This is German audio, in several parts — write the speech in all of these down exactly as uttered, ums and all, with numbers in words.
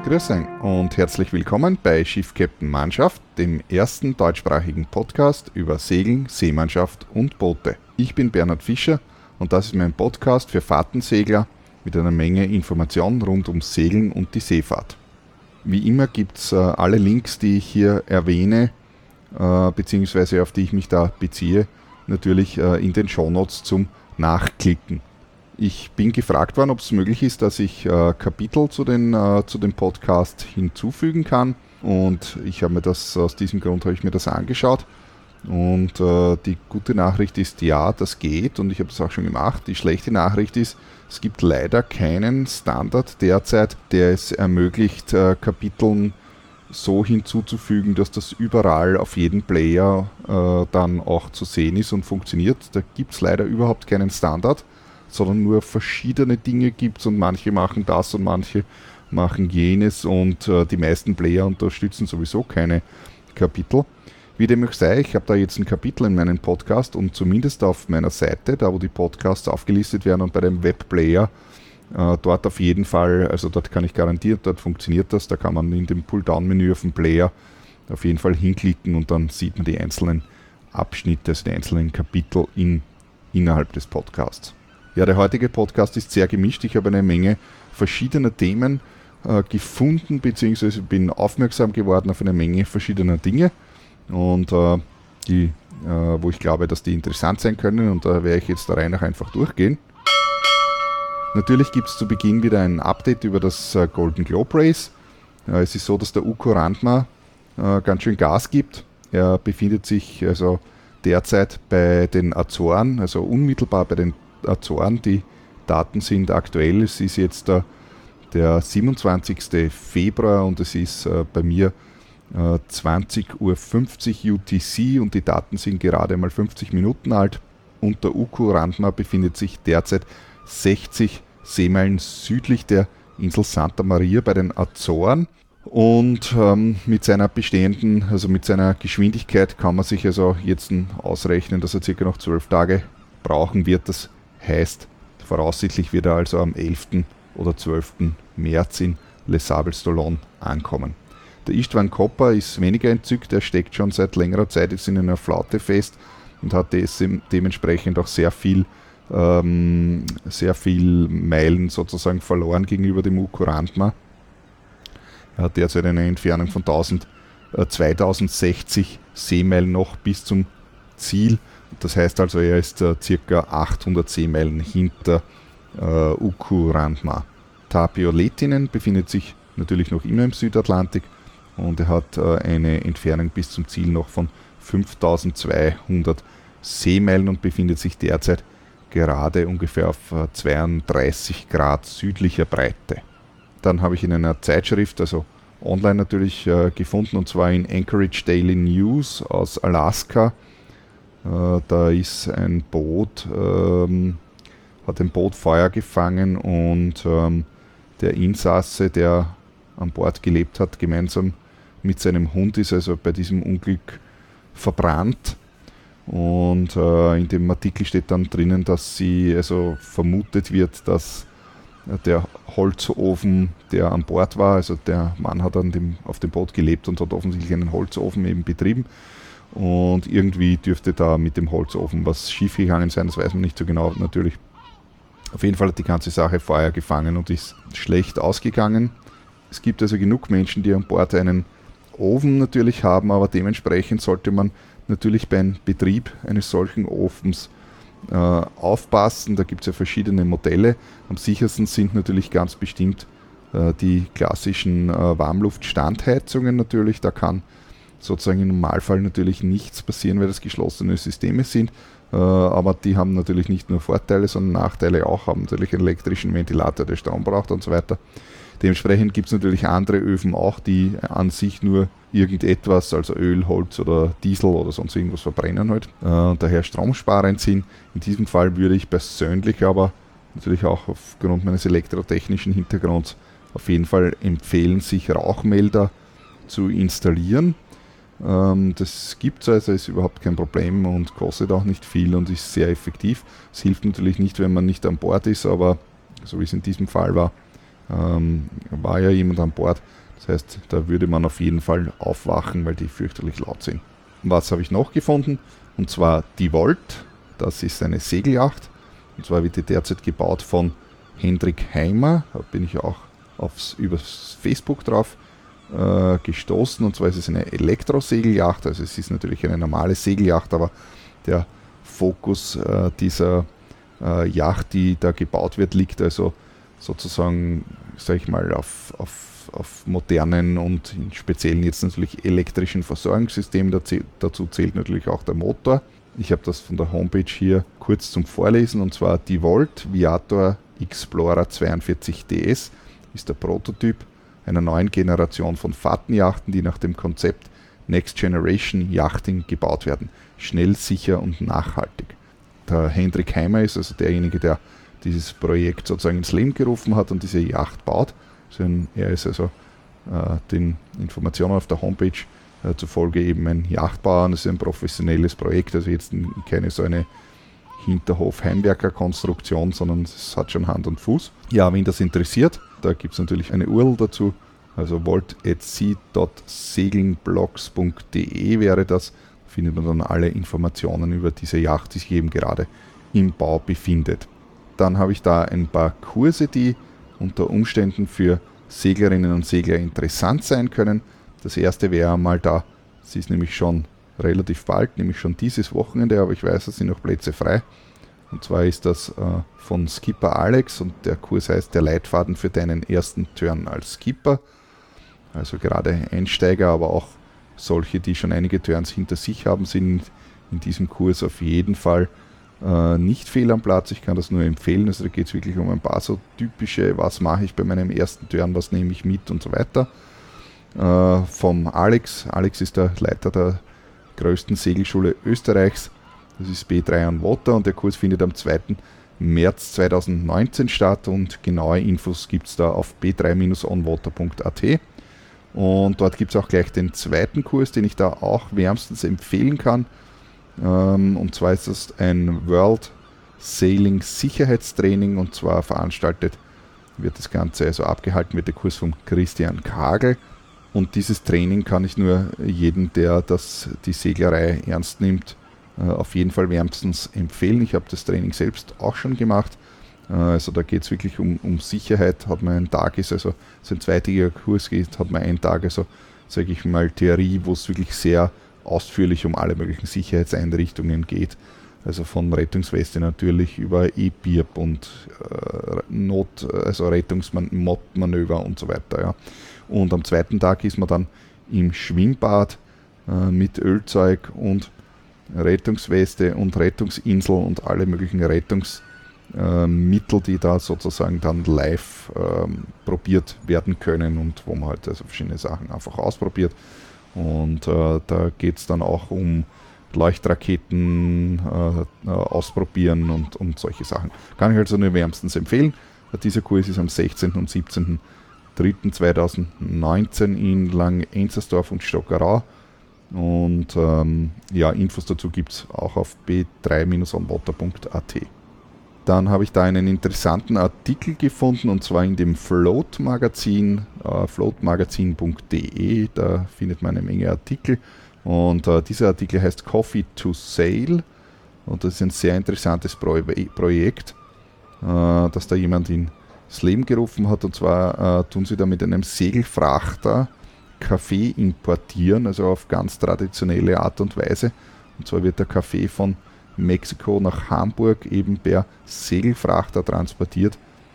Grüß euch und herzlich willkommen bei Schiff-Captain Mannschaft, dem ersten deutschsprachigen Podcast über Segeln, Seemannschaft und Boote. Ich bin Bernhard Fischer und das ist mein Podcast für Fahrtensegler mit einer Menge Informationen rund ums Segeln und die Seefahrt. Wie immer gibt es äh, alle Links, die ich hier erwähne, äh, beziehungsweise auf die ich mich da beziehe, natürlich äh, in den Shownotes zum Nachklicken. Ich bin gefragt worden, ob es möglich ist, dass ich äh, Kapitel zu, den, äh, zu dem Podcast hinzufügen kann. Und ich habe mir das, aus diesem Grund habe ich mir das angeschaut. Und äh, die gute Nachricht ist, ja, das geht und ich habe das auch schon gemacht. Die schlechte Nachricht ist, es gibt leider keinen Standard derzeit, der es ermöglicht, äh, Kapiteln so hinzuzufügen, dass das überall auf jedem Player äh, dann auch zu sehen ist und funktioniert. Da gibt es leider überhaupt keinen Standard, sondern nur verschiedene Dinge gibt es und manche machen das und manche machen jenes und äh, die meisten Player unterstützen sowieso keine Kapitel. Wie dem auch sei, ich habe da jetzt ein Kapitel in meinem Podcast und zumindest auf meiner Seite, da wo die Podcasts aufgelistet werden und bei dem Webplayer, äh, dort auf jeden Fall, also dort kann ich garantieren, dort funktioniert das, da kann man in dem Pull-Down-Menü auf dem Player auf jeden Fall hinklicken und dann sieht man die einzelnen Abschnitte, also die einzelnen Kapitel in, innerhalb des Podcasts. Ja, der heutige Podcast ist sehr gemischt. Ich habe eine Menge verschiedener Themen äh, gefunden, beziehungsweise bin aufmerksam geworden auf eine Menge verschiedener Dinge, und äh, die, äh, wo ich glaube, dass die interessant sein können, und da werde ich jetzt der Reihe nach einfach durchgehen. Natürlich gibt es zu Beginn wieder ein Update über das äh, Golden Globe Race. Äh, es ist so, dass der Uko Randma äh, ganz schön Gas gibt. Er befindet sich also derzeit bei den Azoren, also unmittelbar bei den Azoren. Die Daten sind aktuell. Es ist jetzt der, der siebenundzwanzigsten Februar und es ist äh, bei mir äh, zwanzig Uhr fünfzig U T C und die Daten sind gerade mal fünfzig Minuten alt. Und der Uko Randma befindet sich derzeit sechzig Seemeilen südlich der Insel Santa Maria bei den Azoren. Und ähm, mit seiner bestehenden, also mit seiner Geschwindigkeit kann man sich also jetzt ausrechnen, dass er circa noch zwölf Tage brauchen wird. Das heißt, voraussichtlich wird er also am elften oder zwölften März in Les Sables-d'Olonne ankommen. Der Istvan Kopper ist weniger entzückt, er steckt schon seit längerer Zeit jetzt in einer Flaute fest und hat des, dementsprechend auch sehr viel, ähm, sehr viel Meilen sozusagen verloren gegenüber dem Uko Randma. Er hat derzeit eine Entfernung von zweitausendsechzig Seemeilen noch bis zum Ziel. Das heißt also, er ist äh, ca. achthundert Seemeilen hinter äh, Uko Randma. Tapio Lehtinen befindet sich natürlich noch immer im Südatlantik und er hat äh, eine Entfernung bis zum Ziel noch von fünftausendzweihundert Seemeilen und befindet sich derzeit gerade ungefähr auf äh, zweiunddreißig Grad südlicher Breite. Dann habe ich in einer Zeitschrift, also online natürlich, äh, gefunden, und zwar in Anchorage Daily News aus Alaska. Uh, da ist ein Boot, ähm, hat ein Boot Feuer gefangen und ähm, der Insasse, der an Bord gelebt hat, gemeinsam mit seinem Hund, ist also bei diesem Unglück verbrannt. Und äh, in dem Artikel steht dann drinnen, dass sie, also vermutet wird, dass der Holzofen, der an Bord war, also der Mann hat an dem, auf dem Boot gelebt und hat offensichtlich einen Holzofen eben betrieben. Und irgendwie dürfte da mit dem Holzofen was schiefgegangen sein, das weiß man nicht so genau natürlich. Auf jeden Fall hat die ganze Sache Feuer gefangen und ist schlecht ausgegangen. Es gibt also genug Menschen, die an Bord einen Ofen natürlich haben, aber dementsprechend sollte man natürlich beim Betrieb eines solchen Ofens äh, aufpassen. Da gibt es ja verschiedene Modelle. Am sichersten sind natürlich ganz bestimmt äh, die klassischen äh, Warmluftstandheizungen natürlich. Da kann sozusagen im Normalfall natürlich nichts passieren, weil das geschlossene Systeme sind, äh, aber die haben natürlich nicht nur Vorteile, sondern Nachteile auch, haben natürlich einen elektrischen Ventilator, der Strom braucht und so weiter. Dementsprechend gibt es natürlich andere Öfen auch, die an sich nur irgendetwas, also Öl, Holz oder Diesel oder sonst irgendwas verbrennen halt, äh, und daher stromsparend sind. In diesem Fall würde ich persönlich aber natürlich auch aufgrund meines elektrotechnischen Hintergrunds auf jeden Fall empfehlen, sich Rauchmelder zu installieren. Das gibt es also, ist überhaupt kein Problem und kostet auch nicht viel und ist sehr effektiv. Es hilft natürlich nicht, wenn man nicht an Bord ist, aber so wie es in diesem Fall war, ähm, war ja jemand an Bord. Das heißt, da würde man auf jeden Fall aufwachen, weil die fürchterlich laut sind. Was habe ich noch gefunden? Und zwar die Volt. Das ist eine Segelyacht. Und zwar wird die derzeit gebaut von Hendrik Heimer. Da bin ich auch aufs, übers Facebook drauf äh, gestoßen. Und zwar ist es eine Elektrosegelyacht. Also es ist natürlich eine normale Segelyacht, aber der Fokus äh, dieser äh, Yacht, die da gebaut wird, liegt also sozusagen, sage ich mal, auf, auf, auf modernen und in speziellen jetzt natürlich elektrischen Versorgungssystemen. Dazu, dazu zählt natürlich auch der Motor. Ich habe das von der Homepage hier kurz zum Vorlesen, und zwar die Volt Viator Explorer zweiundvierzig D S ist der Prototyp einer neuen Generation von Fahrtenjachten, die nach dem Konzept Next Generation Yachting gebaut werden. Schnell, sicher und nachhaltig. Der Hendrik Heimer ist also derjenige, der dieses Projekt sozusagen ins Leben gerufen hat und diese Yacht baut. Also er ist also äh, den Informationen auf der Homepage äh, zufolge eben ein Yachtbauer, und es ist ein professionelles Projekt, also jetzt keine so eine Hinterhof-Heimwerker-Konstruktion, sondern es hat schon Hand und Fuß. Ja, wen das interessiert, da gibt es natürlich eine U R L dazu, also volt at sea dot segelnblogs punkt de wäre das, da findet man dann alle Informationen über diese Yacht, die sich eben gerade im Bau befindet. Dann habe ich da ein paar Kurse, die unter Umständen für Seglerinnen und Segler interessant sein können. Das erste wäre mal da, es ist nämlich schon relativ bald, nämlich schon dieses Wochenende, aber ich weiß, es sind noch Plätze frei. Und zwar ist das äh, von Skipper Alex, und der Kurs heißt der Leitfaden für deinen ersten Turn als Skipper. Also gerade Einsteiger, aber auch solche, die schon einige Turns hinter sich haben, sind in diesem Kurs auf jeden Fall äh, nicht fehl am Platz. Ich kann das nur empfehlen. Also da geht es wirklich um ein paar so typische, was mache ich bei meinem ersten Turn, was nehme ich mit und so weiter. Äh, vom Alex. Alex ist der Leiter der größten Segelschule Österreichs. Das ist B drei on Water, und der Kurs findet am zweiten März zweitausendneunzehn statt, und genaue Infos gibt es da auf b drei on water punkt a t. Und dort gibt es auch gleich den zweiten Kurs, den ich da auch wärmstens empfehlen kann. Ähm, und zwar ist das ein World Sailing Sicherheitstraining, und zwar veranstaltet wird das Ganze, also abgehalten wird der Kurs von Christian Kagel. Und dieses Training kann ich nur jedem, der das, die Seglerei ernst nimmt, auf jeden Fall wärmstens empfehlen. Ich habe das Training selbst auch schon gemacht. Also da geht es wirklich um, um Sicherheit. Hat man einen Tag, ist also so ein zweitägiger Kurs geht, hat man einen Tag, also sage ich mal Theorie, wo es wirklich sehr ausführlich um alle möglichen Sicherheitseinrichtungen geht. Also von Rettungsweste natürlich über E-B I R P und äh, Not, also Rettungsmanöver und so weiter. Ja. Und am zweiten Tag ist man dann im Schwimmbad äh, mit Ölzeug und Rettungsweste und Rettungsinsel und alle möglichen Rettungsmittel, äh, die da sozusagen dann live ähm, probiert werden können, und wo man halt also verschiedene Sachen einfach ausprobiert. Und äh, da geht es dann auch um Leuchtraketen äh, ausprobieren und, und solche Sachen. Kann ich also nur wärmstens empfehlen. Dieser Kurs ist am sechzehnten und siebzehnten dritten zweitausendneunzehn in Lang-Enzersdorf und Stockerau. Und ähm, ja, Infos dazu gibt es auch auf b drei on water punkt a t. Dann habe ich da einen interessanten Artikel gefunden, und zwar in dem Float-Magazin, äh, float magazin punkt de. Da findet man eine Menge Artikel. Und äh, dieser Artikel heißt Coffee to Sail. Und das ist ein sehr interessantes Pro- Projekt, äh, das da jemand ins Leben gerufen hat. Und zwar äh, tun sie da mit einem Segelfrachter Kaffee importieren, also auf ganz traditionelle Art und Weise. Und zwar wird der Kaffee von Mexiko nach Hamburg eben per Segelfrachter transportiert.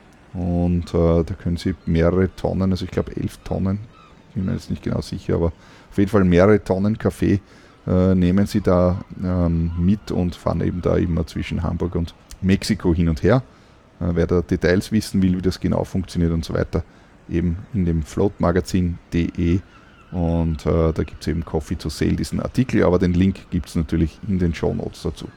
Und äh, da können Sie mehrere Tonnen, also ich glaube elf Tonnen, bin mir jetzt nicht genau sicher, aber auf jeden Fall mehrere Tonnen Kaffee äh, nehmen Sie da ähm, mit und fahren eben da immer zwischen Hamburg und Mexiko hin und her. Äh, wer da Details wissen will, wie das genau funktioniert und so weiter, eben in dem float magazin punkt de. Und äh, da gibt es eben Coffee to Sail, diesen Artikel, aber den Link gibt es natürlich in den Shownotes dazu.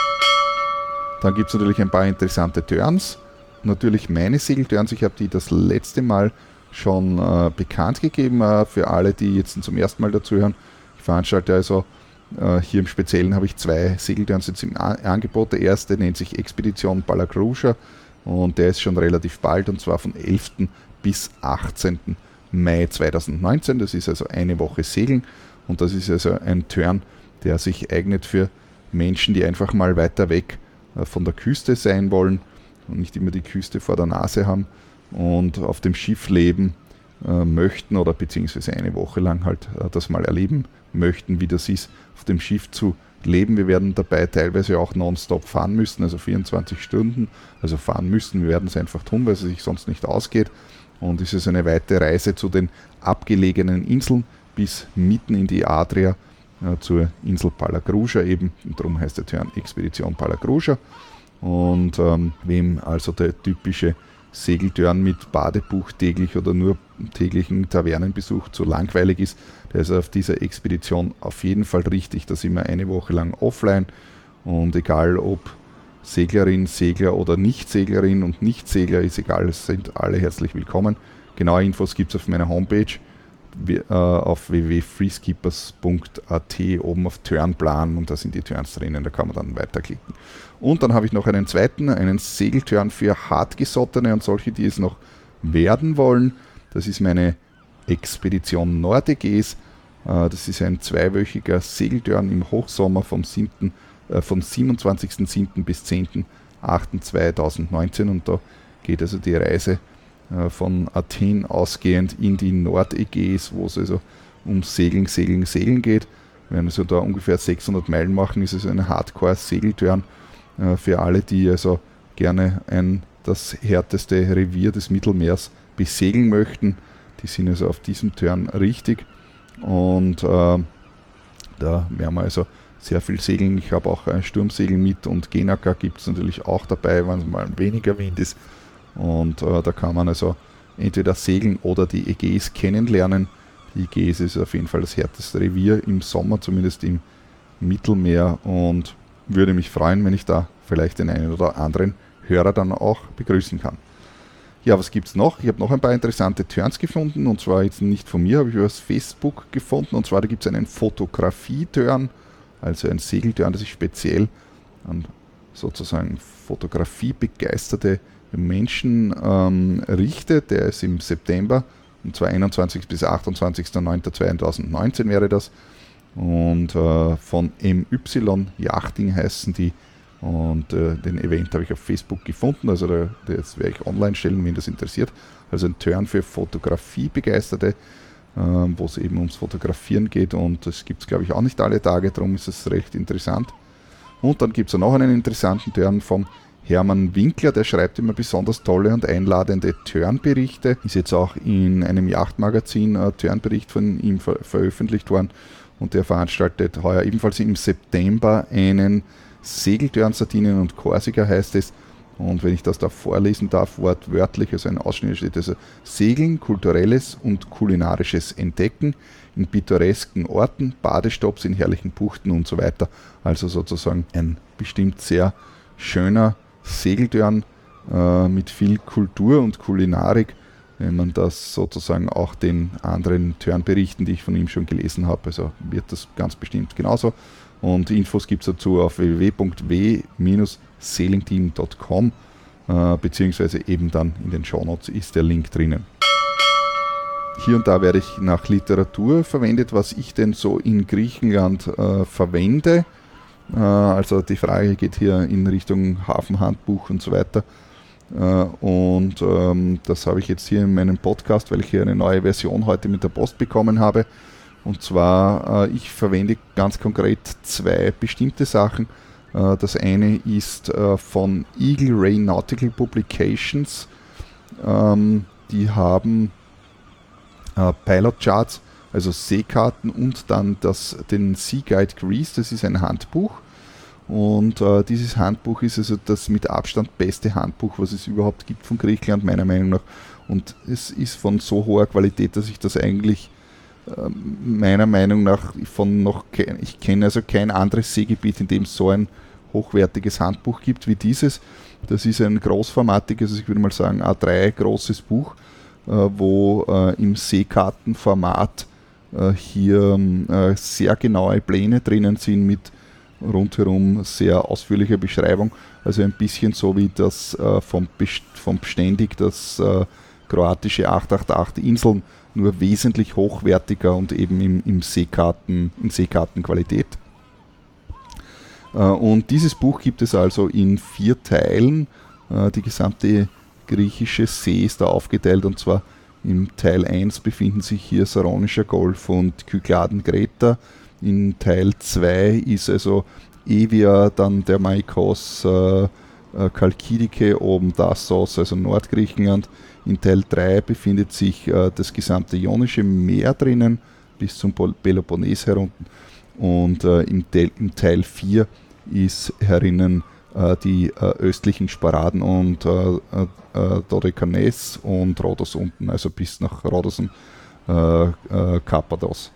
Dann gibt es natürlich ein paar interessante Turns. Natürlich meine Segelturns, ich habe die das letzte Mal schon äh, bekannt gegeben, äh, für alle, die jetzt zum ersten Mal dazu hören. Ich veranstalte also äh, hier im Speziellen habe ich zwei Segelturns jetzt im A- Angebot. Der erste nennt sich Expedition Balagruja. und der ist schon relativ bald, und zwar von elften bis achtzehnten Mai zweitausendneunzehn. Das ist also eine Woche Segeln, und das ist also ein Turn, der sich eignet für Menschen, die einfach mal weiter weg von der Küste sein wollen und nicht immer die Küste vor der Nase haben und auf dem Schiff leben äh, möchten oder beziehungsweise eine Woche lang halt äh, das mal erleben möchten, wie das ist, auf dem Schiff zu leben. Wir werden dabei teilweise auch nonstop fahren müssen, also vierundzwanzig Stunden, also fahren müssen. Wir werden es einfach tun, weil es sich sonst nicht ausgeht, und es ist eine weite Reise zu den abgelegenen Inseln bis mitten in die Adria, zur Insel Palagruja eben, und darum heißt der Turn Expedition Palagruja. Und ähm, wem also der typische Segeltörn mit Badebuch täglich oder nur täglichen Tavernenbesuch zu langweilig ist, der ist auf dieser Expedition auf jeden Fall richtig. Da sind wir eine Woche lang offline, und egal ob Seglerin, Segler oder Nicht-Seglerin und Nicht-Segler, ist egal, es sind alle herzlich willkommen. Genaue Infos gibt es auf meiner Homepage auf w w w punkt freeskippers punkt a t, oben auf Turnplan, und da sind die Turns drinnen, da kann man dann weiterklicken. Und dann habe ich noch einen zweiten, einen Segelturn für Hartgesottene und solche, die es noch werden wollen. Das ist meine Expedition Nordägäis. Das ist ein zweiwöchiger Segelturn im Hochsommer vom, siebten, äh, vom siebenundzwanzigsten siebten bis zehnten achten zweitausendneunzehn, und da geht also die Reise von Athen ausgehend in die Nordägäis, wo es also um Segeln, Segeln, Segeln geht. Wenn wir also da ungefähr sechshundert Meilen machen, ist es ein Hardcore-Segelturn äh, für alle, die also gerne ein, das härteste Revier des Mittelmeers besegeln möchten. Die sind also auf diesem Turn richtig, und äh, da werden wir also sehr viel segeln. Ich habe auch ein Sturmsegel mit, und Genaka gibt es natürlich auch dabei, wenn es mal weniger Wind ist. Und äh, da kann man also entweder segeln oder die Ägäis kennenlernen. Die Ägäis ist auf jeden Fall das härteste Revier im Sommer, zumindest im Mittelmeer, und würde mich freuen, wenn ich da vielleicht den einen oder anderen Hörer dann auch begrüßen kann. Ja, was gibt es noch? Ich habe noch ein paar interessante Turns gefunden, und zwar jetzt nicht von mir, habe ich über das Facebook gefunden, und zwar da gibt es einen Fotografie-Turn, also ein Segelturn, das sich speziell an sozusagen fotografiebegeisterte Menschen ähm, richtet. Der ist im September, und zwar einundzwanzigsten bis achtundzwanzigsten neunten zweitausendneunzehn wäre das, und äh, von M Y Yachting heißen die, und äh, den Event habe ich auf Facebook gefunden, also da, das werde ich online stellen, wen das interessiert. Also ein Turn für Fotografiebegeisterte, äh, wo es eben ums Fotografieren geht, und das gibt es glaube ich auch nicht alle Tage, darum ist es recht interessant. Und dann gibt es noch einen interessanten Turn vom Hermann Winkler, der schreibt immer besonders tolle und einladende Turnberichte. Ist jetzt auch in einem Yachtmagazin ein Turnbericht von ihm ver- veröffentlicht worden, und der veranstaltet heuer ebenfalls im September einen Segelturn Sardinien und Korsika, heißt es. Und wenn ich das da vorlesen darf, wortwörtlich, also ein Ausschnitt steht also: Segeln, kulturelles und kulinarisches Entdecken in pittoresken Orten, Badestopps in herrlichen Buchten und so weiter. Also sozusagen ein bestimmt sehr schöner Segelturn äh, mit viel Kultur und Kulinarik, wenn man das sozusagen auch den anderen Turnberichten, die ich von ihm schon gelesen habe, also wird das ganz bestimmt genauso. Und Infos gibt es dazu auf w w w punkt w sailingteam punkt com, äh, beziehungsweise eben dann in den Shownotes ist der Link drinnen. Hier und da werde ich nach Literatur verwendet, was ich denn so in Griechenland äh, verwende. Also die Frage geht hier in Richtung Hafenhandbuch und so weiter. Und ähm, das habe ich jetzt hier in meinem Podcast, weil ich hier eine neue Version heute mit der Post bekommen habe. Und zwar, äh, ich verwende ganz konkret zwei bestimmte Sachen. Äh, das eine ist äh, von Eagle Ray Nautical Publications. Ähm, die haben äh, Pilot Charts, also Seekarten, und dann das, den Sea Guide Greece, das ist ein Handbuch. Und äh, dieses Handbuch ist also das mit Abstand beste Handbuch, was es überhaupt gibt von Griechenland, meiner Meinung nach. Und es ist von so hoher Qualität, dass ich das eigentlich äh, meiner Meinung nach von noch, ke- ich kenne also kein anderes Seegebiet, in dem es so ein hochwertiges Handbuch gibt wie dieses. Das ist ein großformatiges, also ich würde mal sagen A drei großes Buch, äh, wo äh, im Seekartenformat äh, hier äh, sehr genaue Pläne drinnen sind mit rundherum sehr ausführliche Beschreibung. Also ein bisschen so wie das äh, vom, Best- vom Beständig, das äh, kroatische acht acht acht Inseln, nur wesentlich hochwertiger und eben im, im Seekarten, in Seekartenqualität. Äh, und dieses Buch gibt es also in vier Teilen. Äh, die gesamte griechische See ist da aufgeteilt, und zwar im Teil eins befinden sich hier Saronischer Golf und Kykladen Kreta. In Teil zwei ist also Evia, dann der Maikos, äh, äh, Chalkidike, oben Dassos, also Nordgriechenland. In Teil drei befindet sich äh, das gesamte Ionische Meer drinnen, bis zum Peloponnes herunter. Und äh, im, Teil, im Teil vier ist herinnen äh, die äh, östlichen Sparaden und äh, äh, Dodekanes und Rhodos unten, also bis nach Rhodos und äh, äh, Kappados.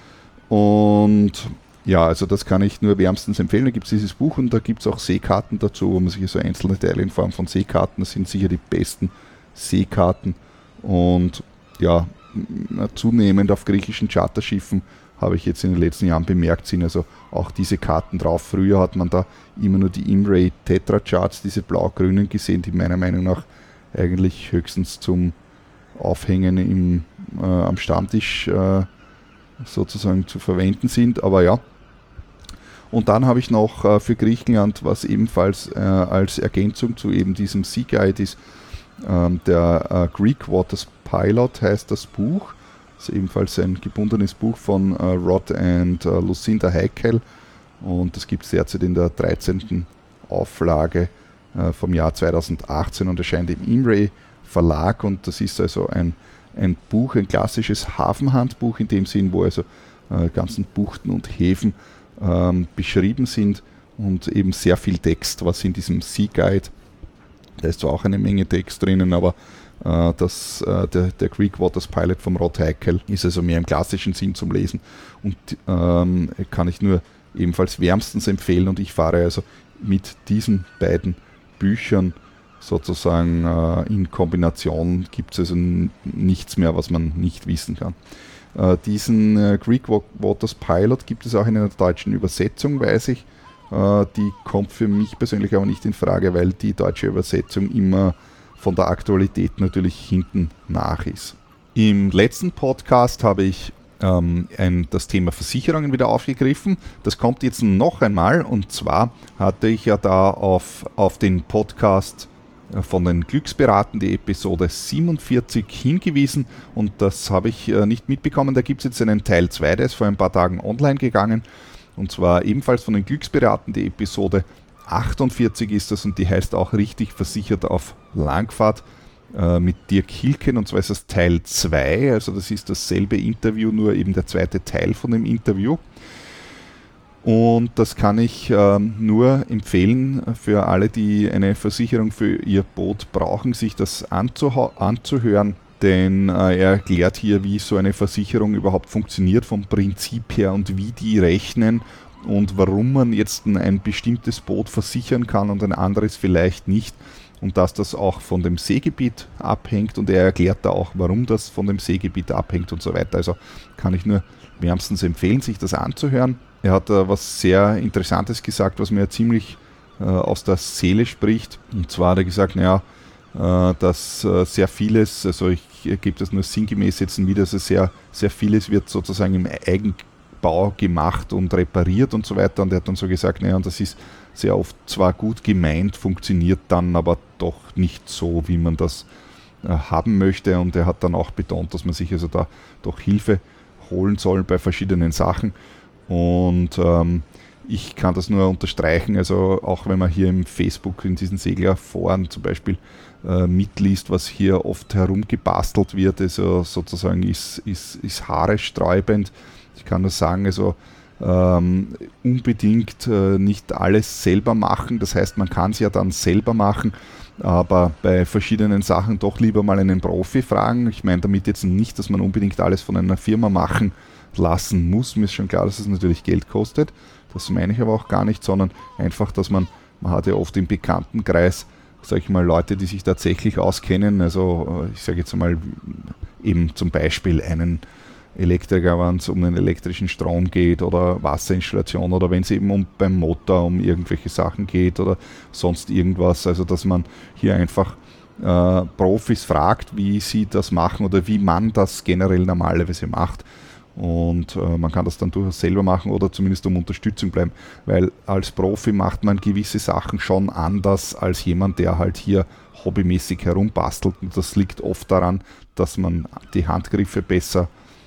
Und ja, also das kann ich nur wärmstens empfehlen. Da gibt es dieses Buch und da gibt es auch Seekarten dazu, wo man sich so einzelne Teile in Form von Seekarten, das sind sicher die besten Seekarten. Und ja, zunehmend auf griechischen Charterschiffen habe ich jetzt in den letzten Jahren bemerkt, sind also auch diese Karten drauf. Früher hat man da immer nur die Imre Tetra Charts, diese blau-grünen gesehen, die meiner Meinung nach eigentlich höchstens zum Aufhängen im, äh, am Stammtisch äh, sozusagen zu verwenden sind, aber ja. Und dann habe ich noch äh, für Griechenland, was ebenfalls äh, als Ergänzung zu eben diesem Sea Guide ist, ähm, der äh, Greek Waters Pilot heißt das Buch. Das ist ebenfalls ein gebundenes Buch von äh, Rod und äh, Lucinda Heikel, und das gibt es derzeit in der dreizehnten Auflage äh, vom Jahr zweitausendachtzehn und erscheint im Imre Verlag, und das ist also ein ein Buch, ein klassisches Hafenhandbuch in dem Sinn, wo also äh, ganzen Buchten und Häfen ähm, beschrieben sind und eben sehr viel Text, was in diesem Sea Guide, da ist zwar auch eine Menge Text drinnen, aber äh, das, äh, der, der Greek Waters Pilot vom Rod Heikel ist also mehr im klassischen Sinn zum Lesen, und ähm, kann ich nur ebenfalls wärmstens empfehlen, und ich fahre also mit diesen beiden Büchern sozusagen äh, in Kombination, gibt es also n- nichts mehr, was man nicht wissen kann. Äh, diesen äh, Greek Waters Pilot gibt es auch in einer deutschen Übersetzung, weiß ich. Äh, die kommt für mich persönlich aber nicht in Frage, weil die deutsche Übersetzung immer von der Aktualität natürlich hinten nach ist. Im letzten Podcast habe ich ähm, ein, das Thema Versicherungen wieder aufgegriffen. Das kommt jetzt noch einmal, und zwar hatte ich ja da auf, auf den Podcast von den Glücksberaten, die Episode siebenundvierzig, hingewiesen, und das habe ich äh, nicht mitbekommen. Da gibt es jetzt einen Teil zwei, der ist vor ein paar Tagen online gegangen, und zwar ebenfalls von den Glücksberaten, die Episode achtundvierzig ist das, und die heißt auch richtig versichert auf Langfahrt äh, mit Dirk Hilken, und zwar ist das Teil zwei, also das ist dasselbe Interview, nur eben der zweite Teil von dem Interview. Und das kann ich ähm, nur empfehlen für alle, die eine Versicherung für ihr Boot brauchen, sich das anzuha- anzuhören, denn äh, er erklärt hier, wie so eine Versicherung überhaupt funktioniert vom Prinzip her und wie die rechnen und warum man jetzt ein, ein bestimmtes Boot versichern kann und ein anderes vielleicht nicht, und dass das auch von dem Seegebiet abhängt, und er erklärt da auch, warum das von dem Seegebiet abhängt und so weiter. Also kann ich nur wärmstens empfehlen, sich das anzuhören. Er hat äh, was sehr Interessantes gesagt, was mir ziemlich äh, aus der Seele spricht. Und zwar hat er gesagt, naja, äh, dass äh, sehr vieles, also ich äh, gebe das nur sinngemäß jetzt wieder, also sehr, sehr vieles wird sozusagen im Eigenbau gemacht und repariert und so weiter. Und er hat dann so gesagt, naja, und das ist sehr oft zwar gut gemeint, funktioniert dann aber doch nicht so, wie man das äh, haben möchte. Und er hat dann auch betont, dass man sich also da doch Hilfe holen soll bei verschiedenen Sachen. Und ähm, ich kann das nur unterstreichen, also auch wenn man hier im Facebook in diesen Seglerforen zum Beispiel äh, mitliest, was hier oft herumgebastelt wird, also sozusagen ist, ist, ist haaresträubend. Ich kann nur sagen, also ähm, unbedingt äh, nicht alles selber machen, das heißt, man kann es ja dann selber machen, aber bei verschiedenen Sachen doch lieber mal einen Profi fragen. Ich meine damit jetzt nicht, dass man unbedingt alles von einer Firma machen lassen muss. Mir ist schon klar, dass es natürlich Geld kostet. Das meine ich aber auch gar nicht, sondern einfach, dass man, man hat ja oft im Bekanntenkreis, sage ich mal, Leute, die sich tatsächlich auskennen. Also ich sage jetzt mal eben zum Beispiel einen Elektriker, wenn es um den elektrischen Strom geht oder Wasserinstallation oder wenn es eben um beim Motor um irgendwelche Sachen geht oder sonst irgendwas. Also dass man hier einfach äh, Profis fragt, wie sie das machen oder wie man das generell normalerweise macht. Und äh, man kann das dann durchaus selber machen oder zumindest um Unterstützung bleiben, weil als Profi macht man gewisse Sachen schon anders als jemand, der halt hier hobbymäßig herumbastelt. Und das liegt oft daran, dass man die Handgriffe besser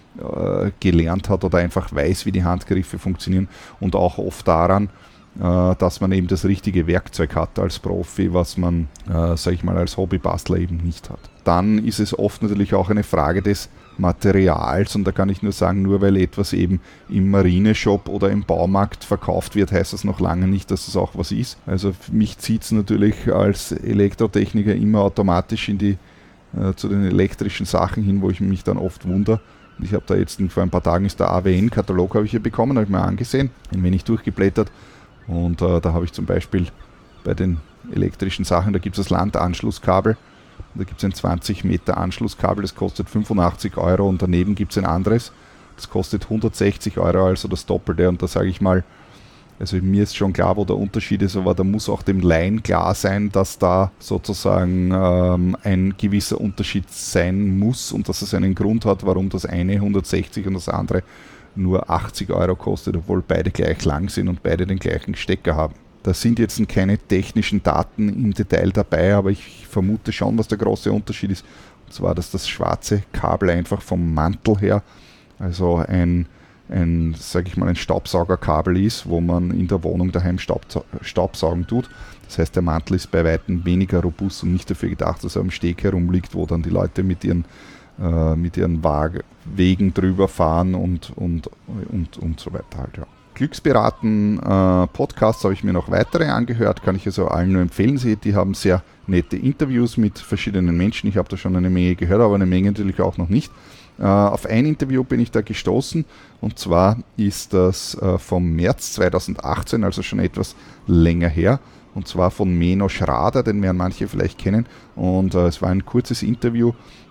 äh, gelernt hat oder einfach weiß, wie die Handgriffe funktionieren, und auch oft daran, äh, dass man eben das richtige Werkzeug hat als Profi, was man, äh, sag ich mal, als Hobbybastler eben nicht hat. Dann ist es oft natürlich auch eine Frage des Materials, und da kann ich nur sagen, nur weil etwas eben im Marineshop oder im Baumarkt verkauft wird, heißt das noch lange nicht, dass es auch was ist. Also mich zieht es natürlich als Elektrotechniker immer automatisch in die, äh, zu den elektrischen Sachen hin, wo ich mich dann oft wundere. Ich habe da jetzt vor ein paar Tagen ist der A W N-Katalog, habe ich hier bekommen, habe ich mir angesehen, ein wenig durchgeblättert, und äh, da habe ich zum Beispiel bei den elektrischen Sachen, da gibt es das Landanschlusskabel. Da gibt es ein zwanzig Meter Anschlusskabel, das kostet fünfundachtzig Euro, und daneben gibt es ein anderes, das kostet hundertsechzig Euro, also das Doppelte. Und da sage ich mal, also mir ist schon klar, wo der Unterschied ist, aber da muss auch dem Laien klar sein, dass da sozusagen ähm, ein gewisser Unterschied sein muss und dass es einen Grund hat, warum das eine hundertsechzig und das andere nur achtzig Euro kostet, obwohl beide gleich lang sind und beide den gleichen Stecker haben. Da sind jetzt keine technischen Daten im Detail dabei, aber ich vermute schon, was der große Unterschied ist. Und zwar, dass das schwarze Kabel einfach vom Mantel her, also ein, ein sage ich mal, ein Staubsaugerkabel ist, wo man in der Wohnung daheim Staubsa- Staubsaugen tut. Das heißt, der Mantel ist bei weitem weniger robust und nicht dafür gedacht, dass er am Steg herumliegt, wo dann die Leute mit ihren, äh, mit ihren Wagen, Wegen drüber fahren und, und, und, und so weiter halt, ja. Glücksberaten äh, Podcasts habe ich mir noch weitere angehört, kann ich also allen nur empfehlen. Sie, die haben sehr nette Interviews mit verschiedenen Menschen. Ich habe da schon eine Menge gehört, aber eine Menge natürlich auch noch nicht. Äh, auf ein Interview bin ich da gestoßen, und zwar ist das äh, vom März zweitausendachtzehn, also schon etwas länger her, und zwar von Menno Schrader, den werden manche vielleicht kennen, und äh, es war ein kurzes Interview,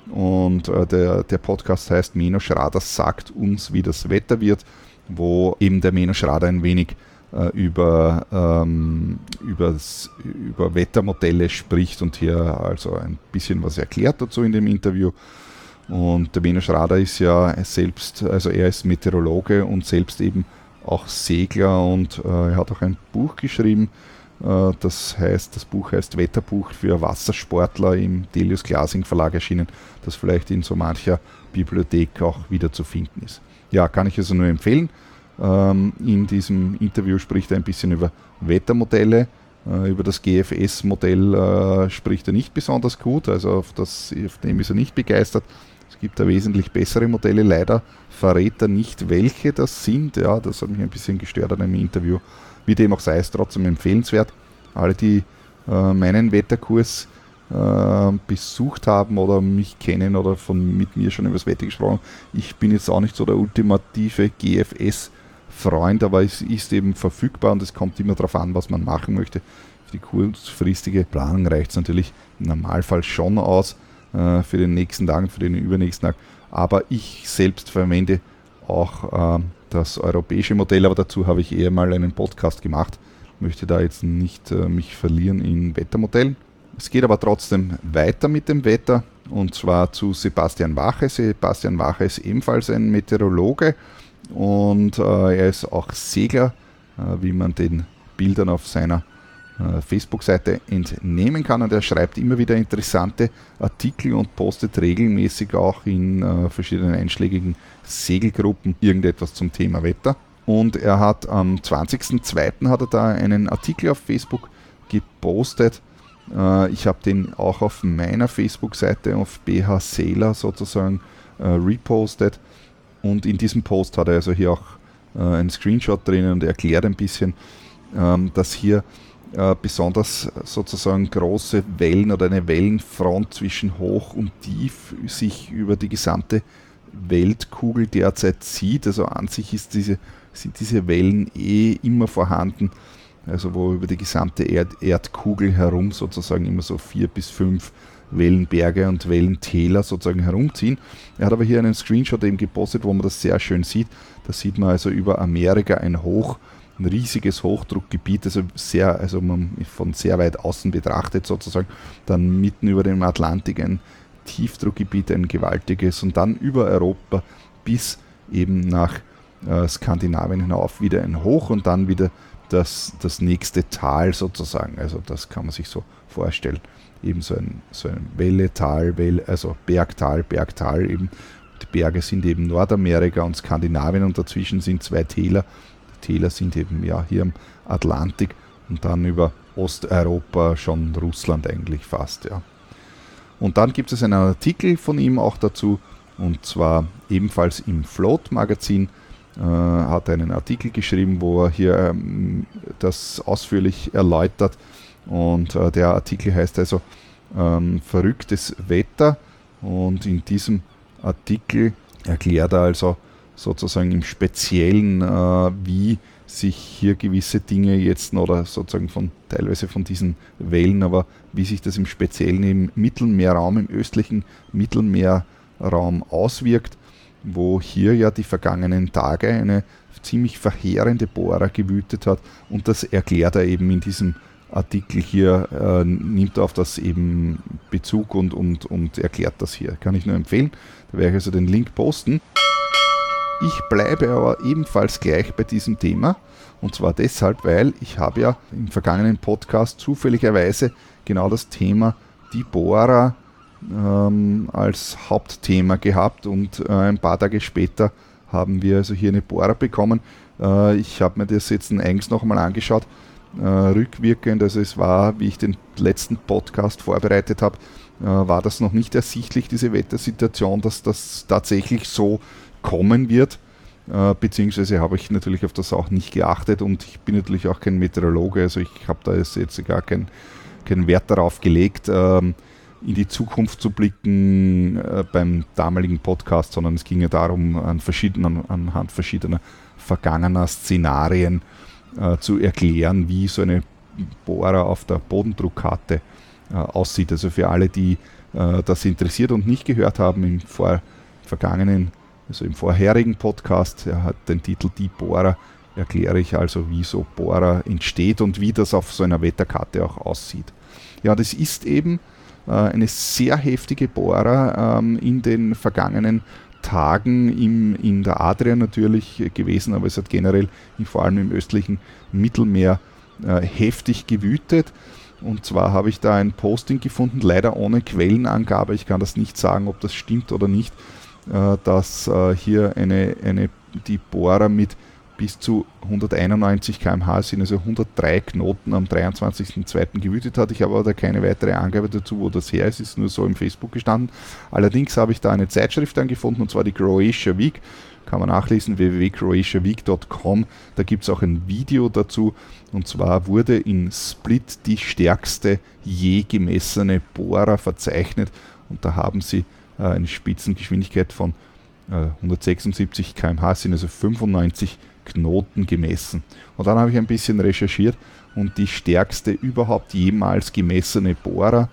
und äh, der, der Podcast heißt Menno Schrader sagt uns, wie das Wetter wird, wo eben der Menno Schrader ein wenig äh, über, ähm, übers, über Wettermodelle spricht und hier also ein bisschen was erklärt dazu in dem Interview. Und der Menno Schrader ist ja selbst, also er ist Meteorologe und selbst eben auch Segler, und äh, er hat auch ein Buch geschrieben, äh, das heißt, das Buch heißt Wetterbuch für Wassersportler, im Delius Glasing Verlag erschienen, das vielleicht in so mancher Bibliothek auch wieder zu finden ist. Ja, kann ich also nur empfehlen. Ähm, in diesem Interview spricht er ein bisschen über Wettermodelle. Äh, über das G F S-Modell äh, spricht er nicht besonders gut, also auf, das, auf dem ist er nicht begeistert. Es gibt da wesentlich bessere Modelle. Leider verrät er nicht, welche das sind. Ja, das hat mich ein bisschen gestört an einem Interview. Wie dem auch sei, ist trotzdem empfehlenswert. Alle, die äh, meinen Wetterkurs besucht haben oder mich kennen oder von mit mir schon über das Wetter gesprochen. Ich bin jetzt auch nicht so der ultimative G F S-Freund, aber es ist eben verfügbar und es kommt immer darauf an, was man machen möchte. Für die kurzfristige Planung reicht es natürlich im Normalfall schon aus äh, für den nächsten Tag und für den übernächsten Tag. Aber ich selbst verwende auch äh, das europäische Modell, aber dazu habe ich eher mal einen Podcast gemacht. Ich möchte da jetzt nicht äh, mich verlieren in Wettermodellen. Es geht aber trotzdem weiter mit dem Wetter, und zwar zu Sebastian Wache. Sebastian Wache ist ebenfalls ein Meteorologe, und äh, er ist auch Segler, äh, wie man den Bildern auf seiner äh, Facebook-Seite entnehmen kann. Und er schreibt immer wieder interessante Artikel und postet regelmäßig auch in äh, verschiedenen einschlägigen Segelgruppen irgendetwas zum Thema Wetter. Und er hat am zwanzigsten zweiten hat er da einen Artikel auf Facebook gepostet. Ich habe den auch auf meiner Facebook-Seite auf B H Sailor sozusagen äh, repostet, und in diesem Post hat er also hier auch äh, einen Screenshot drinnen und erklärt ein bisschen, ähm, dass hier äh, besonders sozusagen große Wellen oder eine Wellenfront zwischen Hoch und Tief sich über die gesamte Weltkugel derzeit zieht. Also an sich ist diese, sind diese Wellen eh immer vorhanden, also wo über die gesamte Erd- Erdkugel herum sozusagen immer so vier bis fünf Wellenberge und Wellentäler sozusagen herumziehen. Er hat aber hier einen Screenshot eben gepostet, wo man das sehr schön sieht. Da sieht man also über Amerika ein Hoch, ein riesiges Hochdruckgebiet, also sehr, also man von sehr weit außen betrachtet sozusagen, dann mitten über dem Atlantik ein Tiefdruckgebiet, ein gewaltiges, und dann über Europa bis eben nach äh, Skandinavien hinauf wieder ein Hoch und dann wieder das, das nächste Tal sozusagen. Also das kann man sich so vorstellen. Eben so ein, so ein Welle, Tal, Welle, also Bergtal, Bergtal eben. Die Berge sind eben Nordamerika und Skandinavien und dazwischen sind zwei Täler. Die Täler sind eben ja hier am Atlantik und dann über Osteuropa schon Russland eigentlich fast, ja. Und dann gibt es einen Artikel von ihm auch dazu, und zwar ebenfalls im Float-Magazin, äh, hat er einen Artikel geschrieben, wo er hier ähm, das ausführlich erläutert, und äh, der Artikel heißt also ähm, Verrücktes Wetter, und in diesem Artikel erklärt er also sozusagen im Speziellen, äh, wie sich hier gewisse Dinge jetzt, oder sozusagen von teilweise von diesen Wellen, aber wie sich das im Speziellen im Mittelmeerraum, im östlichen Mittelmeerraum auswirkt, wo hier ja die vergangenen Tage eine ziemlich verheerende Bohrer gewütet hat, und das erklärt er eben in diesem Artikel hier, äh, nimmt auf das eben Bezug und, und, und erklärt das hier. Kann ich nur empfehlen, da werde ich also den Link posten. Ich bleibe aber ebenfalls gleich bei diesem Thema, und zwar deshalb, weil ich habe ja im vergangenen Podcast zufälligerweise genau das Thema die Bohrer ähm, als Hauptthema gehabt, und äh, ein paar Tage später haben wir also hier eine Bohrer bekommen. Äh, ich habe mir das jetzt eigens noch einmal angeschaut, äh, rückwirkend, also es war, wie ich den letzten Podcast vorbereitet habe, äh, war das noch nicht ersichtlich, diese Wettersituation, dass das tatsächlich so kommen wird, äh, beziehungsweise habe ich natürlich auf das auch nicht geachtet, und ich bin natürlich auch kein Meteorologe, also ich habe da jetzt gar keinen kein Wert darauf gelegt, ähm, in die Zukunft zu blicken äh, beim damaligen Podcast, sondern es ging ja darum, an verschiedenen, anhand verschiedener vergangener Szenarien äh, zu erklären, wie so eine Bohrer auf der Bodendruckkarte äh, aussieht. Also für alle, die äh, das interessiert und nicht gehört haben, im vor, vergangenen Also im vorherigen Podcast, er hat den Titel Die Bohrer, erkläre ich also, wie so Bohrer entsteht und wie das auf so einer Wetterkarte auch aussieht. Ja, das ist eben äh, eine sehr heftige Bohrer ähm, in den vergangenen Tagen im, in der Adria natürlich gewesen, aber es hat generell vor allem im östlichen Mittelmeer äh, heftig gewütet. Und zwar habe ich da ein Posting gefunden, leider ohne Quellenangabe, ich kann das nicht sagen, ob das stimmt oder nicht, dass äh, hier eine, eine, die Bohrer mit bis zu hunderteinundneunzig Kilometer pro Stunde sind, also hundertdrei Knoten am dreiundzwanzigsten zweiten gewütet hat. Ich habe aber da keine weitere Angabe dazu, wo das her ist, ist nur so im Facebook gestanden. Allerdings habe ich da eine Zeitschrift angefunden, und zwar die Croatia Week, kann man nachlesen, w w w punkt croatia week punkt com, da gibt es auch ein Video dazu, und zwar wurde in Split die stärkste je gemessene Bohrer verzeichnet, und da haben sie eine Spitzengeschwindigkeit von äh, hundertsechsundsiebzig Kilometer pro Stunde, sind also fünfundneunzig Knoten gemessen. Und dann habe ich ein bisschen recherchiert, und die stärkste überhaupt jemals gemessene Bohrer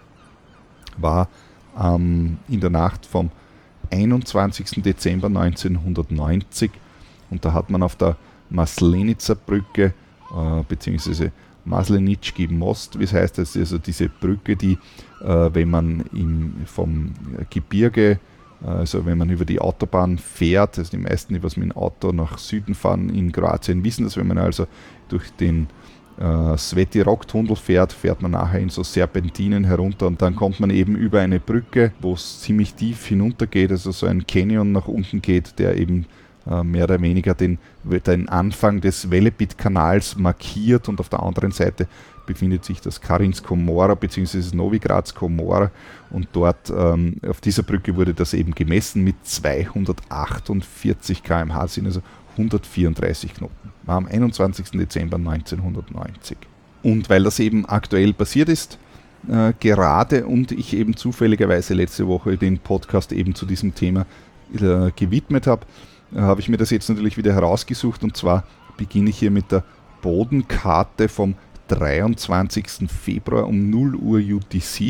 war ähm, in der Nacht vom einundzwanzigsten Dezember neunzehnhundertneunzig, und da hat man auf der Maslenica Brücke äh, beziehungsweise Maslenitski Most, wie es heißt, das ist also diese Brücke, die, äh, wenn man im, vom Gebirge, äh, also wenn man über die Autobahn fährt, also die meisten, die was mit dem Auto nach Süden fahren in Kroatien, wissen das, wenn man also durch den äh, Sveti Rok-Tunnel fährt, fährt man nachher in so Serpentinen herunter, und dann kommt man eben über eine Brücke, wo es ziemlich tief hinunter geht, also so ein Canyon nach unten geht, der eben mehr oder weniger den, den Anfang des Velebit-Kanals markiert, und auf der anderen Seite befindet sich das Karinsko Mora bzw. Novigradsko Mora, und dort ähm, auf dieser Brücke wurde das eben gemessen mit zweihundertachtundvierzig Kilometer pro Stunde, sind also hundertvierunddreißig Knoten. War am einundzwanzigsten Dezember neunzehnhundertneunzig. Und weil das eben aktuell passiert ist, äh, gerade, und ich eben zufälligerweise letzte Woche den Podcast eben zu diesem Thema äh, gewidmet habe, habe ich mir das jetzt natürlich wieder herausgesucht, und zwar beginne ich hier mit der Bodenkarte vom dreiundzwanzigsten Februar um null Uhr U T C.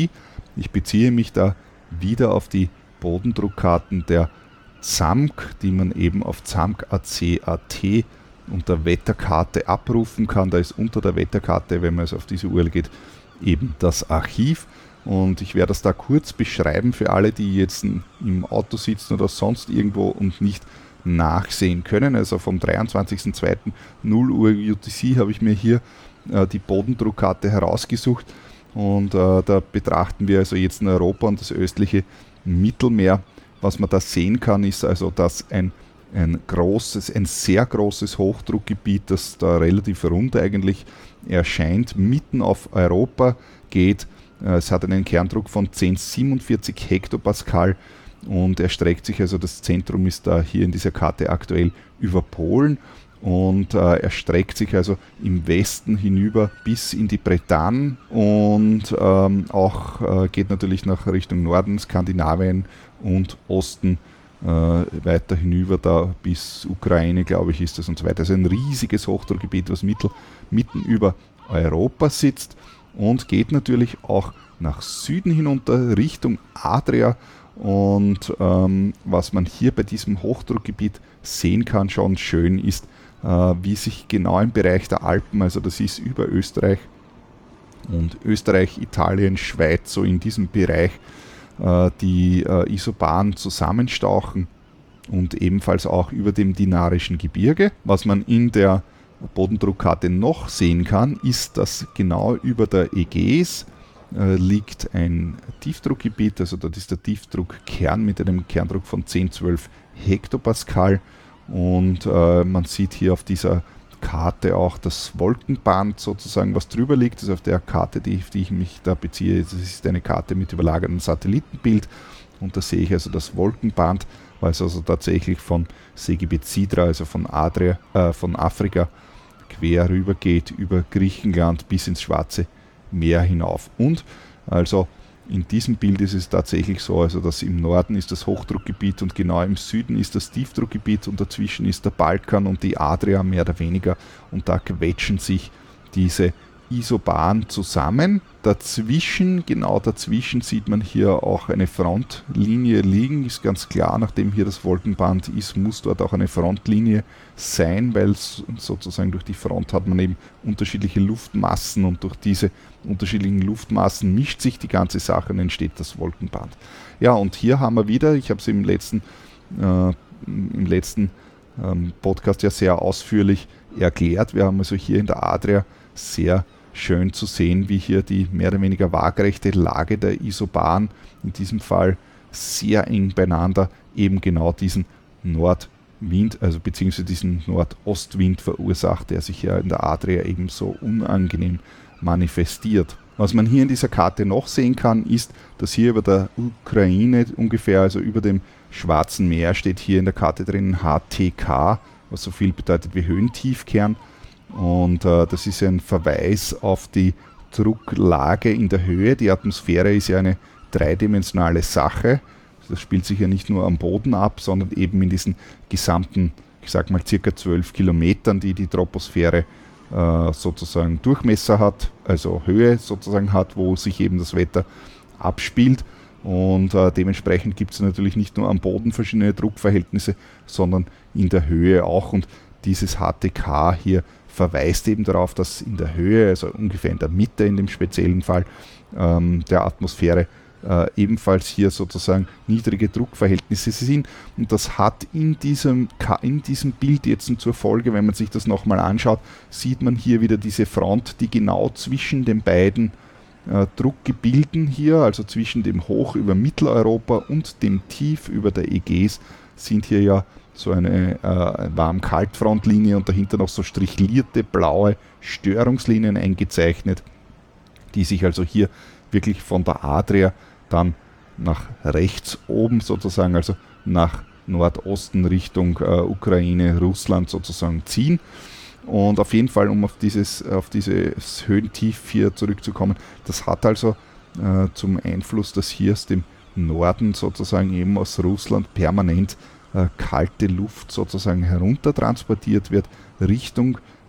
Ich beziehe mich da wieder auf die Bodendruckkarten der Z A M K, die man eben auf zamk.ac.at unter Wetterkarte abrufen kann. Da ist unter der Wetterkarte, wenn man es auf diese U R L geht, eben das Archiv. Und ich werde das da kurz beschreiben für alle, die jetzt im Auto sitzen oder sonst irgendwo und nicht nachsehen können. Also vom dreiundzwanzigsten zweiten null Uhr U T C habe ich mir hier äh, die Bodendruckkarte herausgesucht und äh, da betrachten wir also jetzt in Europa und das östliche Mittelmeer. Was man da sehen kann, ist also, dass ein, ein großes, ein sehr großes Hochdruckgebiet, das da relativ rund eigentlich erscheint, mitten auf Europa geht. Es hat einen Kerndruck von zehnhundertsiebenundvierzig Hektopascal und erstreckt sich, also das Zentrum ist da hier in dieser Karte aktuell über Polen und äh, erstreckt sich also im Westen hinüber bis in die Bretagne und ähm, auch äh, geht natürlich nach Richtung Norden, Skandinavien und Osten äh, weiter hinüber, da bis Ukraine, glaube ich, ist das und so weiter. Also ein riesiges Hochdruckgebiet, was mittel, mitten über Europa sitzt und geht natürlich auch nach Süden hinunter Richtung Adria. Und ähm, was man hier bei diesem Hochdruckgebiet sehen kann, schon schön ist, äh, wie sich genau im Bereich der Alpen, also das ist über Österreich und Österreich, Italien, Schweiz, so in diesem Bereich, äh, die äh, Isobaren zusammenstauchen und ebenfalls auch über dem Dinarischen Gebirge. Was man in der Bodendruckkarte noch sehen kann, ist, dass genau über der Ägäis äh, liegt ein Tiefdruckgebiet, also dort ist der Tiefdruckkern mit einem Kerndruck von zehn, zwölf Hektopascal und äh, man sieht hier auf dieser Karte auch das Wolkenband sozusagen, was drüber liegt. Das ist auf der Karte, die, auf die ich mich da beziehe. Das ist eine Karte mit überlagertem Satellitenbild und da sehe ich also das Wolkenband, weil es also tatsächlich von Seegebiet Sidra, also von, Adria, äh, von Afrika, quer rüber geht über Griechenland bis ins Schwarze Meer hinauf. Und also in diesem Bild ist es tatsächlich so, also dass im Norden ist das Hochdruckgebiet und genau im Süden ist das Tiefdruckgebiet und dazwischen ist der Balkan und die Adria mehr oder weniger und da quetschen sich diese Isobaren zusammen. Dazwischen, genau dazwischen sieht man hier auch eine Frontlinie liegen, ist ganz klar, nachdem hier das Wolkenband ist, muss dort auch eine Frontlinie sein, weil sozusagen durch die Front hat man eben unterschiedliche Luftmassen und durch diese unterschiedlichen Luftmassen mischt sich die ganze Sache und entsteht das Wolkenband. Ja, und hier haben wir wieder, ich habe es im letzten, äh, im letzten ähm, Podcast ja sehr ausführlich erklärt, wir haben also hier in der Adria sehr schön zu sehen, wie hier die mehr oder weniger waagerechte Lage der Isobaren, in diesem Fall sehr eng beieinander, eben genau diesen Nordwind, also beziehungsweise diesen Nordostwind verursacht, der sich ja in der Adria eben so unangenehm manifestiert. Was man hier in dieser Karte noch sehen kann, ist, dass hier über der Ukraine ungefähr, also über dem Schwarzen Meer, steht hier in der Karte drin H T K, was so viel bedeutet wie Höhentiefkern. Und äh, das ist ein Verweis auf die Drucklage in der Höhe. Die Atmosphäre ist ja eine dreidimensionale Sache. Das spielt sich ja nicht nur am Boden ab, sondern eben in diesen gesamten, ich sag mal, circa zwölf Kilometern, die die Troposphäre äh, sozusagen Durchmesser hat, also Höhe sozusagen hat, wo sich eben das Wetter abspielt. Und äh, dementsprechend gibt es natürlich nicht nur am Boden verschiedene Druckverhältnisse, sondern in der Höhe auch. Und dieses H T K hier verweist eben darauf, dass in der Höhe, also ungefähr in der Mitte in dem speziellen Fall ähm, der Atmosphäre, äh, ebenfalls hier sozusagen niedrige Druckverhältnisse sind. Und das hat in diesem, in diesem Bild jetzt zur Folge, wenn man sich das nochmal anschaut, sieht man hier wieder diese Front, die genau zwischen den beiden äh, Druckgebilden hier, also zwischen dem Hoch über Mitteleuropa und dem Tief über der Ägäis, sind hier ja so eine äh, Warm-Kalt-Frontlinie und dahinter noch so strichlierte blaue Störungslinien eingezeichnet, die sich also hier wirklich von der Adria dann nach rechts oben sozusagen, also nach Nordosten Richtung äh, Ukraine, Russland sozusagen ziehen. Und auf jeden Fall, um auf dieses, auf dieses Höhentief hier zurückzukommen, das hat also äh, zum Einfluss, dass hier aus dem Norden sozusagen eben aus Russland permanent kalte Luft sozusagen herunter transportiert wird Richtung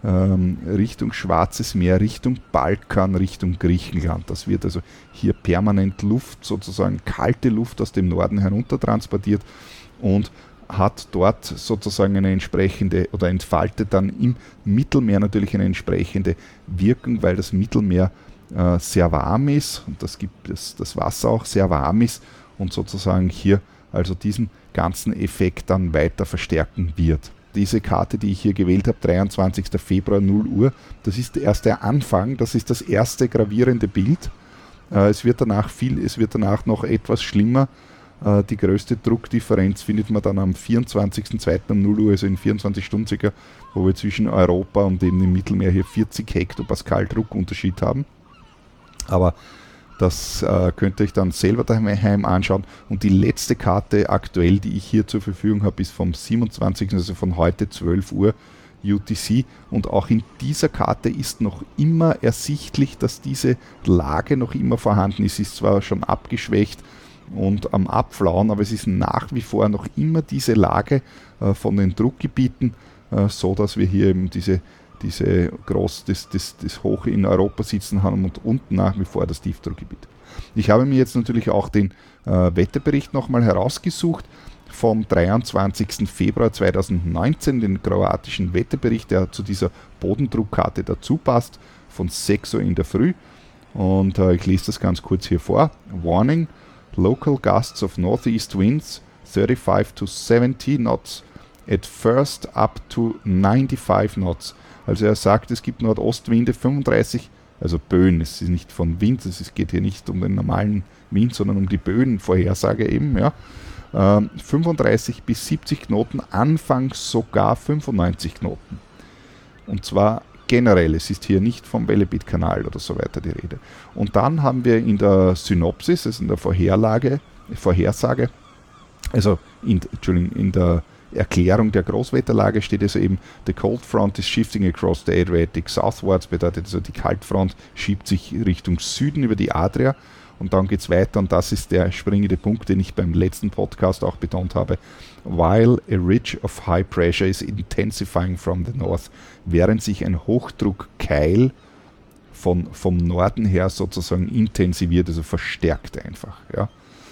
ähm, Richtung Schwarzes Meer, Richtung Balkan, Richtung Griechenland. Das wird also hier permanent Luft, sozusagen kalte Luft aus dem Norden heruntertransportiert und hat dort sozusagen eine entsprechende oder entfaltet dann im Mittelmeer natürlich eine entsprechende Wirkung, weil das Mittelmeer äh, sehr warm ist und das gibt es, das Wasser auch sehr warm ist und sozusagen hier also diesen ganzen Effekt dann weiter verstärken wird. Diese Karte, die ich hier gewählt habe, dreiundzwanzigster Februar null Uhr, das ist erst der Anfang, das ist das erste gravierende Bild. Äh, es wird danach viel, es wird danach noch etwas schlimmer. Die größte Druckdifferenz findet man dann am vierundzwanzigster zweiter um null Uhr, also in vierundzwanzig Stunden circa, wo wir zwischen Europa und eben dem Mittelmeer hier vierzig Hektopascal Druckunterschied haben. Aber das äh, könnt ihr euch dann selber daheim anschauen. Und die letzte Karte aktuell, die ich hier zur Verfügung habe, ist vom siebenundzwanzigsten also von heute zwölf Uhr U T C. Und auch in dieser Karte ist noch immer ersichtlich, dass diese Lage noch immer vorhanden ist. Sie ist zwar schon abgeschwächt und am Abflauen, aber es ist nach wie vor noch immer diese Lage äh, von den Druckgebieten, äh, so dass wir hier eben diese, diese groß, das, das, das Hoch in Europa sitzen haben und unten nach wie vor das Tiefdruckgebiet. Ich habe mir jetzt natürlich auch den äh, Wetterbericht nochmal herausgesucht vom dreiundzwanzigsten Februar zweitausendneunzehn, den kroatischen Wetterbericht, der zu dieser Bodendruckkarte dazu passt, von sechs Uhr in der Früh. Und äh, ich lese das ganz kurz hier vor. Warning: Local gusts of northeast winds thirty-five to seventy knots, at first up to ninety-five knots. Also er sagt, es gibt Nordostwinde fünfunddreißig, also Böen, es ist nicht von Wind, es geht hier nicht um den normalen Wind, sondern um die Böenvorhersage eben, ja. Ähm, fünfunddreißig bis siebzig Knoten, anfangs sogar fünfundneunzig Knoten. Und zwar generell, es ist hier nicht vom Wellebit-Kanal oder so weiter die Rede. Und dann haben wir in der Synopsis, also in der Vorherlage, Vorhersage, also in, Entschuldigung, in der Erklärung der Großwetterlage steht also eben, the cold front is shifting across the Adriatic southwards, bedeutet also die Kaltfront schiebt sich Richtung Süden über die Adria. Und dann geht es weiter und das ist der springende Punkt, den ich beim letzten Podcast auch betont habe. While a ridge of high pressure is intensifying from the north, während sich ein Hochdruckkeil von, vom Norden her sozusagen intensiviert, also verstärkt einfach. Ja.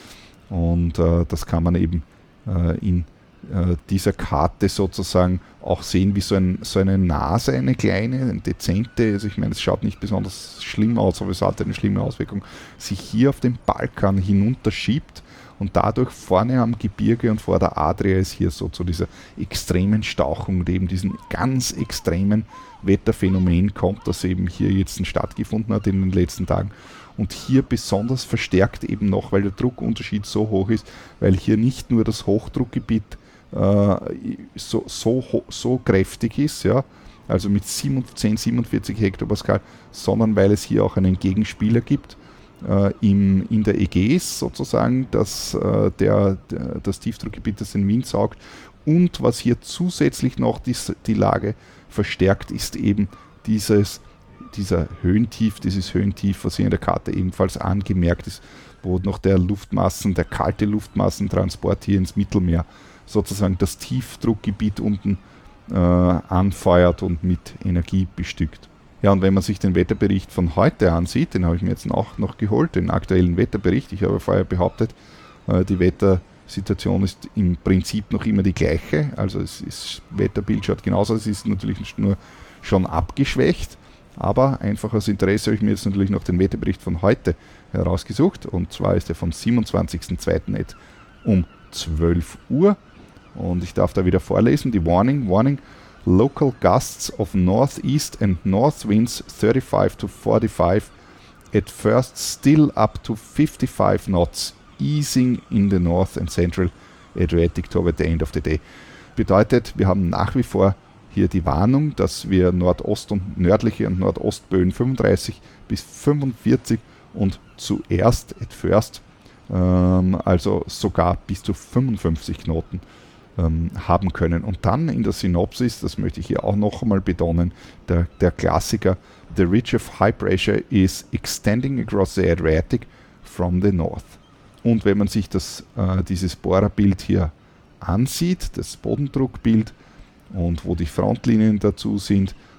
Und äh, das kann man eben äh, in äh, dieser Karte sozusagen auch sehen, wie so, ein, so eine Nase, eine kleine, eine dezente, also ich meine, es schaut nicht besonders schlimm aus, aber es hat eine schlimme Auswirkung, sich hier auf den Balkan hinunterschiebt und dadurch vorne am Gebirge und vor der Adria ist hier so zu dieser extremen Stauchung und eben diesen ganz extremen Wetterphänomen kommt, das eben hier jetzt stattgefunden hat in den letzten Tagen. Und hier besonders verstärkt eben noch, weil der Druckunterschied so hoch ist, weil hier nicht nur das Hochdruckgebiet äh, so, so, so kräftig ist, ja, also mit zehn siebenundvierzig Hektopascal, sondern weil es hier auch einen Gegenspieler gibt äh, im, in der Ägäis sozusagen, dass äh, der, der, das Tiefdruckgebiet, das den Wind saugt. Und was hier zusätzlich noch die, die Lage verstärkt, ist eben dieses dieser Höhentief, dieses Höhentief, was hier in der Karte ebenfalls angemerkt ist, wo noch der Luftmassen, der kalte Luftmassentransport hier ins Mittelmeer sozusagen das Tiefdruckgebiet unten äh, anfeuert und mit Energie bestückt. Ja, und wenn man sich den Wetterbericht von heute ansieht, den habe ich mir jetzt auch noch geholt, den aktuellen Wetterbericht. Ich habe vorher behauptet, äh, die Wettersituation ist im Prinzip noch immer die gleiche, also es ist, Wetterbild schaut genauso, es ist natürlich nicht nur schon abgeschwächt. Aber einfach aus Interesse habe ich mir jetzt natürlich noch den Wetterbericht von heute herausgesucht. Und zwar ist er vom siebenundzwanzigster zweiter um zwölf Uhr. Und ich darf da wieder vorlesen. Die Warning, Warning, local gusts of northeast and north winds thirty-five to forty-five, at first still up to fifty-five knots, easing in the north and central Adriatic toward the end of the day. Bedeutet, wir haben nach wie vor hier die Warnung, dass wir Nordost- und nördliche und Nordostböen fünfunddreißig bis fünfundvierzig und zuerst, at first, ähm, also sogar bis zu fünfundfünfzig Knoten ähm, haben können. Und dann in der Synopsis, das möchte ich hier auch noch einmal betonen, der, der Klassiker, the ridge of high pressure is extending across the Adriatic from the north. Und wenn man sich das, äh, dieses Bohrerbild hier ansieht, das Bodendruckbild, und wo die Frontlinien dazu sind,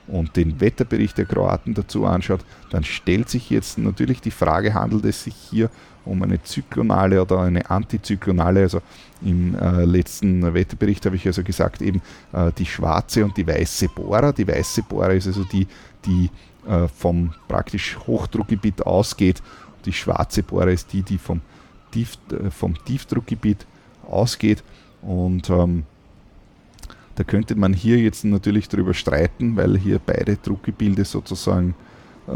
und den Wetterbericht der Kroaten dazu anschaut, dann stellt sich jetzt natürlich die Frage, handelt es sich hier um eine zyklonale oder eine antizyklonale, also im äh, letzten Wetterbericht habe ich also gesagt, eben äh, die schwarze und die weiße Bora. Die weiße Bora ist also die, die äh, vom praktisch Hochdruckgebiet ausgeht. Die schwarze Bora ist die, die vom, Tief, äh, vom Tiefdruckgebiet ausgeht. Und ähm, da könnte man hier jetzt natürlich drüber streiten, weil hier beide Druckgebilde sozusagen äh,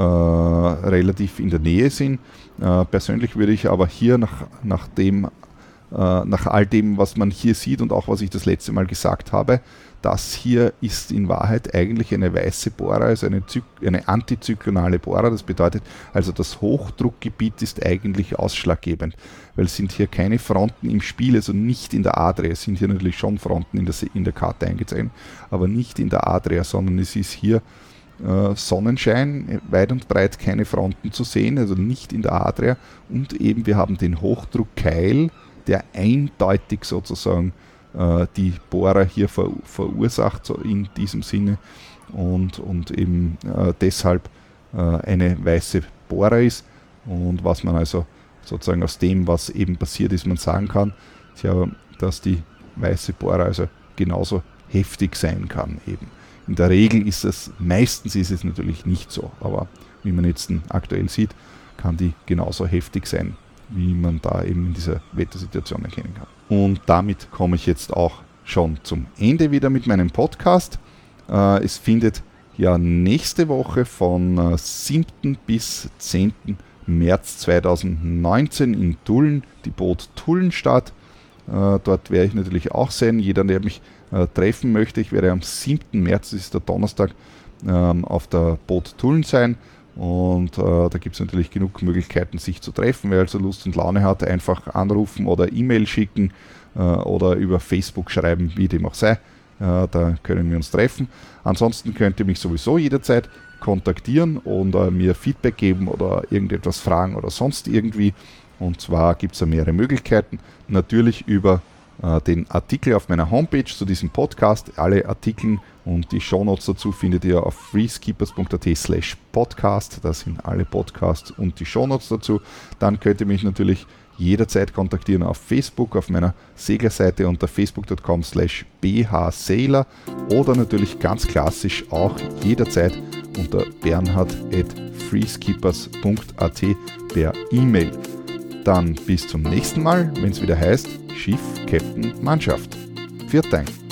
relativ in der Nähe sind. Äh, persönlich würde ich aber hier nach, nach, dem, äh, nach all dem, was man hier sieht und auch was ich das letzte Mal gesagt habe, das hier ist in Wahrheit eigentlich eine weiße Bora, also eine, Zyk- eine antizyklonale Bora. Das bedeutet also, das Hochdruckgebiet ist eigentlich ausschlaggebend, weil es sind hier keine Fronten im Spiel, also nicht in der Adria. Es sind hier natürlich schon Fronten in der, in der Karte eingezeichnet, aber nicht in der Adria, sondern es ist hier äh, Sonnenschein, weit und breit keine Fronten zu sehen, also nicht in der Adria. Und eben wir haben den Hochdruckkeil, der eindeutig sozusagen die Bora hier ver, verursacht, so in diesem Sinne, und, und eben äh, deshalb äh, eine weiße Bora ist. Und was man also sozusagen aus dem, was eben passiert ist, man sagen kann, tja, dass die weiße Bora also genauso heftig sein kann eben. In der Regel ist es, meistens ist es natürlich nicht so, aber wie man jetzt aktuell sieht, kann die genauso heftig sein, wie man da eben in dieser Wettersituation erkennen kann. Und damit komme ich jetzt auch schon zum Ende wieder mit meinem Podcast. Äh, es findet ja nächste Woche von äh, siebten bis zehnten März zweitausendneunzehn in Tulln die Boot Tulln statt. Äh, dort werde ich natürlich auch sein. Jeder, der mich äh, treffen möchte, ich werde am siebten März, das ist der Donnerstag, äh, auf der Boot Tulln sein. Und äh, da gibt es natürlich genug Möglichkeiten, sich zu treffen. Wer also Lust und Laune hat, einfach anrufen oder E-Mail schicken äh, oder über Facebook schreiben, wie dem auch sei. Äh, da können wir uns treffen. Ansonsten könnt ihr mich sowieso jederzeit kontaktieren und äh, mir Feedback geben oder irgendetwas fragen oder sonst irgendwie. Und zwar gibt es da mehrere Möglichkeiten. Natürlich über äh, den Artikel auf meiner Homepage zu diesem Podcast. Alle Artikel und die Shownotes dazu findet ihr auf freeskippers punkt at slash podcast. Da sind alle Podcasts und die Shownotes dazu. Dann könnt ihr mich natürlich jederzeit kontaktieren auf Facebook, auf meiner Seglerseite unter facebook punkt com slash bhsailer oder natürlich ganz klassisch auch jederzeit unter bernhard at freeskippers punkt at per E-Mail. Dann bis zum nächsten Mal, wenn es wieder heißt Schiff, Captain, Mannschaft. Vielen Dank.